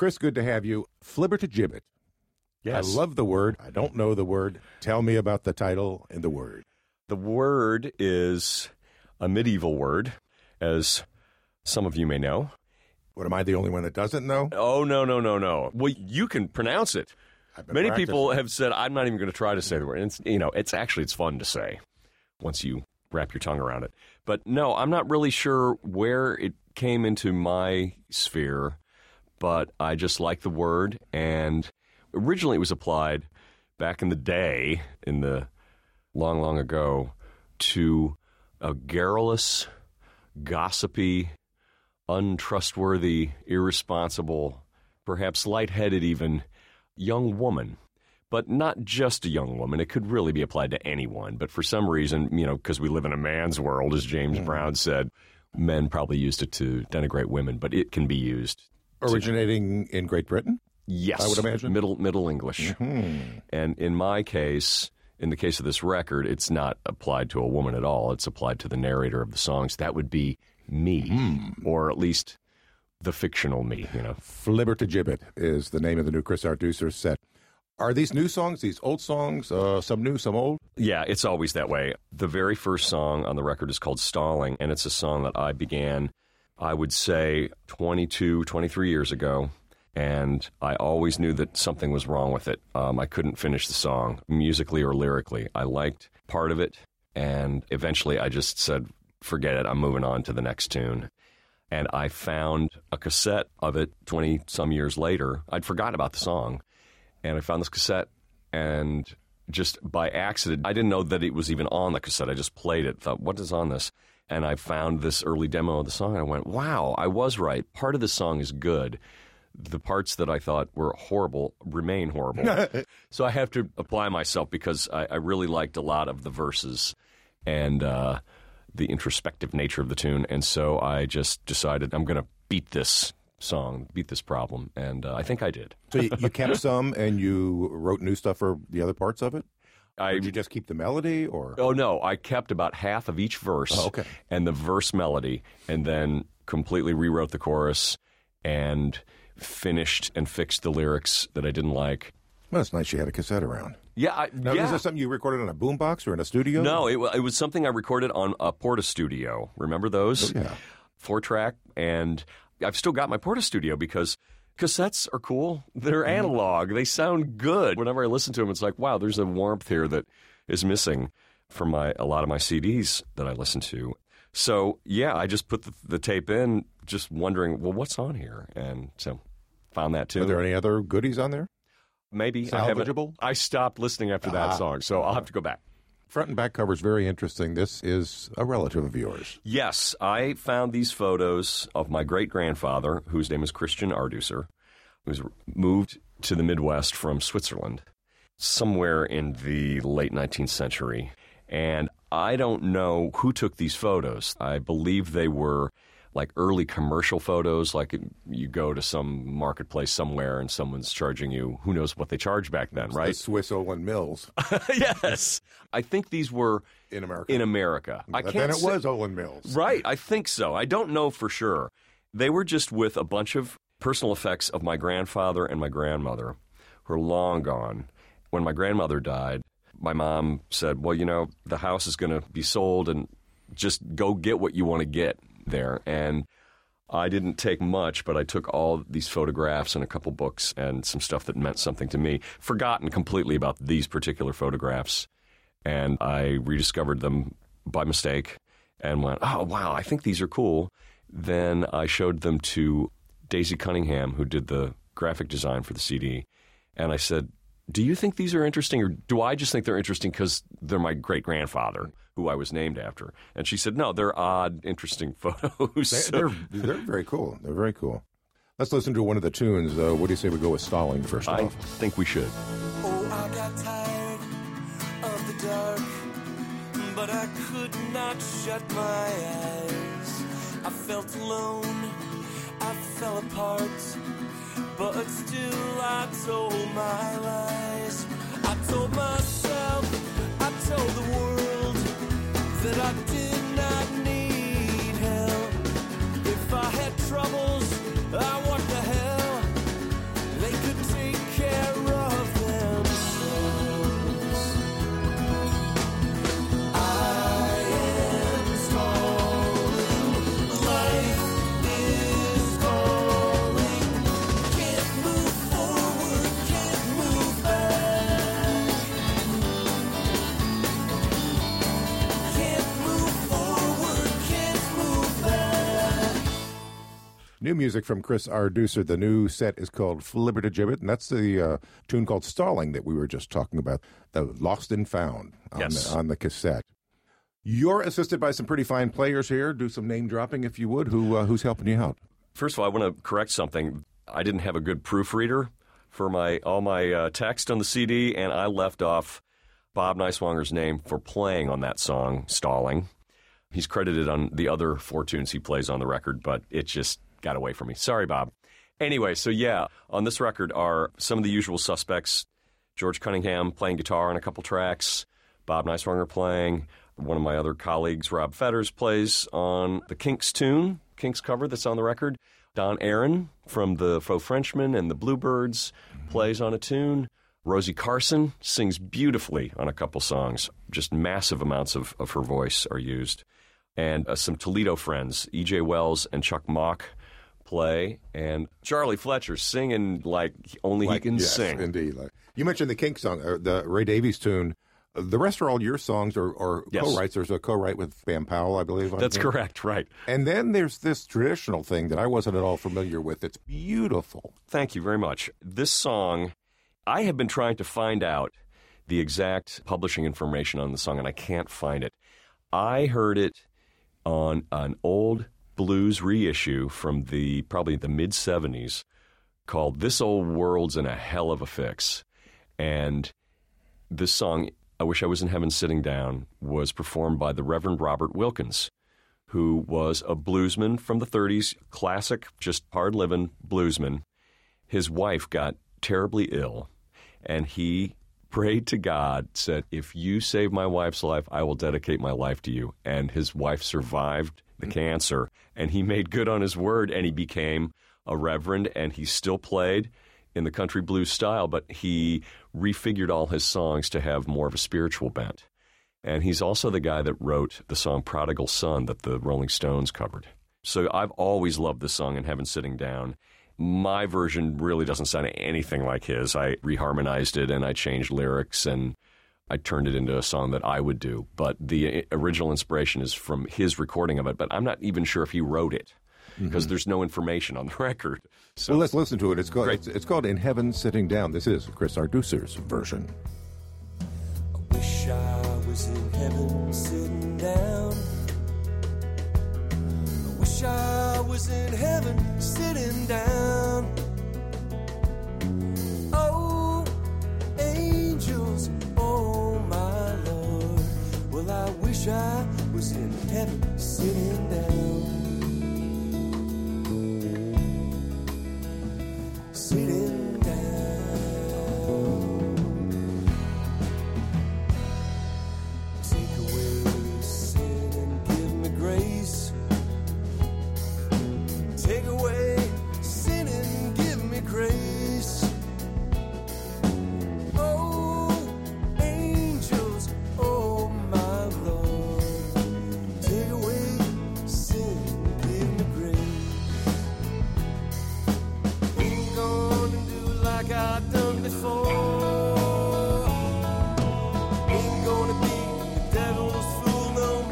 Chris, good to have you. Flibber to Gibbet. Yes. I love the word. I don't know the word. Tell me about the title and the word. The word is a medieval word, as some of you may know. What, am I the only one that doesn't know? Oh, no. Well, you can pronounce it. Many people have said, I'm not even going to try to say the word. And it's fun to say once you wrap your tongue around it. But no, I'm not really sure where it came into my sphere, but I just like the word. And originally it was applied back in the day, in the long, long ago, to a garrulous, gossipy, untrustworthy, irresponsible, perhaps lightheaded even, young woman. But not just a young woman. It could really be applied to anyone. But for some reason, because we live in a man's world, as James Brown said, men probably used it to denigrate women, but it can be used. Originating in Great Britain? Yes. I would imagine. Middle English. Mm-hmm. And in my case, in the case of this record, it's not applied to a woman at all. It's applied to the narrator of the songs. That would be me, or at least the fictional me, Flibber to Gibbet is the name of the new Chris Arducer set. Are these new songs, these old songs, some new, some old? Yeah, it's always that way. The very first song on the record is called Stalling, and it's a song that I began, I would say, 22, 23 years ago, and I always knew that something was wrong with it. I couldn't finish the song, musically or lyrically. I liked part of it, and eventually I just said, forget it, I'm moving on to the next tune. And I found a cassette of it 20-some years later. I'd forgotten about the song. And I found this cassette, and just by accident, I didn't know that it was even on the cassette. I just played it, thought, what is on this? And I found this early demo of the song, and I went, wow, I was right. Part of the song is good. The parts that I thought were horrible remain horrible. So I have to apply myself, because I really liked a lot of the verses and the introspective nature of the tune. And so I just decided I'm going to beat this problem, and I think I did. So you kept some, and you wrote new stuff for the other parts of it? Or did you just keep the melody, or? Oh, no, I kept about half of each verse and the verse melody, and then completely rewrote the chorus and finished and fixed the lyrics that I didn't like. Well, it's nice you had a cassette around. Yeah. Now, is this something you recorded on a boombox or in a studio? No, it was something I recorded on a Porta Studio. Remember those? Oh, yeah. 4-track, and I've still got my Porta Studio because cassettes are cool. They're analog. They sound good. Whenever I listen to them, it's like, wow, there's a warmth here that is missing from a lot of my CDs that I listen to. So, yeah, I just put the tape in, just wondering, well, what's on here? And so found that, too. Are there any other goodies on there? Maybe. Salvageable? I stopped listening after that song, so I'll have to go back. Front and back cover is very interesting. This is a relative of yours. Yes, I found these photos of my great-grandfather, whose name is Christian Arducer, who's moved to the Midwest from Switzerland somewhere in the late 19th century. And I don't know who took these photos. I believe they were like early commercial photos, like you go to some marketplace somewhere and someone's charging you, who knows what they charged back then, right? The Swiss Olin Mills. Yes. I think these were in America. Then it was Olin Mills. Right. I think so. I don't know for sure. They were just with a bunch of personal effects of my grandfather and my grandmother, who are long gone. When my grandmother died, my mom said, well, the house is going to be sold and just go get what you want to get there. And I didn't take much, but I took all these photographs and a couple books and some stuff that meant something to me, forgotten completely about these particular photographs. And I rediscovered them by mistake and went, oh, wow, I think these are cool. Then I showed them to Daisy Cunningham, who did the graphic design for the CD. And I said, do you think these are interesting, or do I just think they're interesting because they're my great-grandfather, who I was named after? And she said, no, they're odd, interesting photos. They're very cool. They're very cool. Let's listen to one of the tunes. What do you say we go with Stalling first off? I think we should. Oh, I got tired of the dark, but I could not shut my eyes. I felt alone, I fell apart, but still I told my lies. I told myself, I told the world that I did not need help. If I had troubles, what the hell? new music from Chris Arducer. The new set is called Flibbertigibbet, and that's the tune called Stalling that we were just talking about, the Lost and Found on the cassette. You're assisted by some pretty fine players here. Do some name dropping, if you would. Who's helping you out? First of all, I want to correct something. I didn't have a good proofreader for all my text on the CD, and I left off Bob Neiswanger's name for playing on that song, Stalling. He's credited on the other 4 tunes he plays on the record, but it just got away from me. Sorry, Bob. Anyway, so yeah, on this record are some of the usual suspects. George Cunningham playing guitar on a couple tracks, Bob Neiswanger playing. One of my other colleagues, Rob Fetters, plays on the Kinks tune, Kinks cover that's on the record. Don Aaron from the Faux Frenchmen and the Bluebirds plays on a tune. Rosie Carson sings beautifully on a couple songs. Just massive amounts of her voice are used. And some Toledo friends, E.J. Wells and Chuck Mock, play. And Charlie Fletcher singing like only he can sing. Indeed. You mentioned the Kinks song, the Ray Davies tune. The rest are all your songs or yes. co-writes. There's a co-write with Bam Powell, I believe. That's correct, right. And then there's this traditional thing that I wasn't at all familiar with. It's beautiful. Thank you very much. This song, I have been trying to find out the exact publishing information on the song, and I can't find it. I heard it on an old blues reissue from probably the mid-'70s called This Old World's in a Hell of a Fix. And this song, I Wish I Was in Heaven Sitting Down, was performed by the Reverend Robert Wilkins, who was a bluesman from the 30s, classic, just hard-living bluesman. His wife got terribly ill, and he prayed to God, said, if you save my wife's life, I will dedicate my life to you. And his wife survived the cancer, and he made good on his word, and he became a reverend, and he still played in the country blues style, but he refigured all his songs to have more of a spiritual bent. And he's also the guy that wrote the song Prodigal Son that the Rolling Stones covered. So I've always loved this song, In Heaven Sitting Down. My version really doesn't sound anything like his. I reharmonized it, and I changed lyrics, and I turned it into a song that I would do. But the original inspiration is from his recording of it, but I'm not even sure if he wrote it, because there's no information on the record. So well, let's listen to it. It's called In Heaven Sitting Down. This is Chris Arducer's version. I wish I was in heaven sitting down. I wish I was in heaven sitting down. Oh, angels, oh my Lord. Well, I wish I was in heaven sitting down. Sitting down. Take away sin and give me grace. Take away sin and give me grace. Oh, angels, oh my Lord. Take away sin and give me grace. Ain't gonna do like I've done before. Ain't gonna be the devil's fool no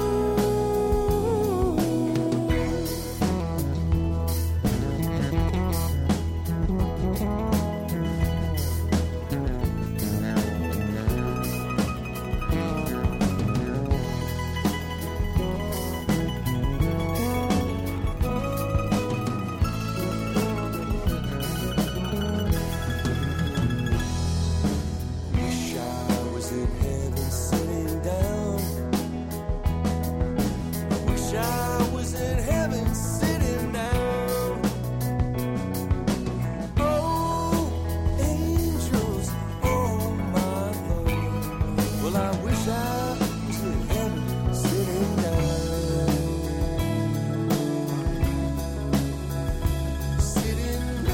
Wish I was in heaven sitting down. I wish I was in heaven sitting down. Oh, angels, oh my Lord. Well, I wish I was in heaven sitting down. Sitting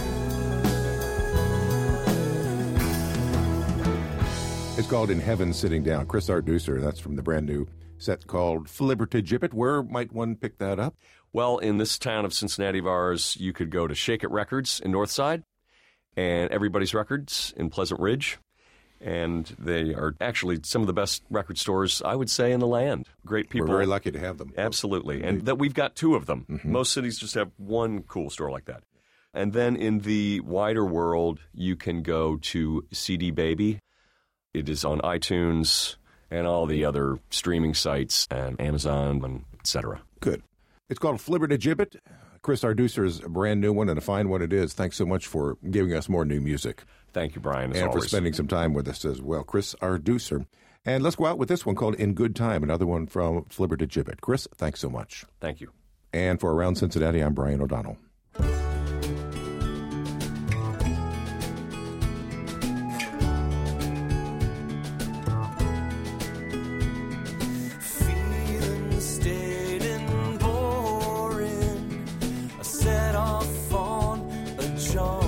It's called In Heaven Sitting Down. Chris Arducer, that's from the brand new set called Flibbertigibbet. Where might one pick that up? Well, in this town of Cincinnati of ours, you could go to Shake It Records in Northside and Everybody's Records in Pleasant Ridge. And they are actually some of the best record stores, I would say, in the land. Great people. We're very lucky to have them. Absolutely. And that we've got 2 of them. Mm-hmm. Most cities just have one cool store like that. And then in the wider world, you can go to CD Baby. It is on iTunes and all the other streaming sites and Amazon and et cetera. Good. It's called Flibbertigibbet. Chris Arducer's a brand new one, and a fine one it is. Thanks so much for giving us more new music. Thank you, Brian, as and always. For spending some time with us as well. Chris Arducer. And let's go out with this one called In Good Time, another one from Flibbertigibbet. Chris, thanks so much. Thank you. And for Around Cincinnati, I'm Brian O'Donnell. Feeling staid and boring, I set off on a jaunt.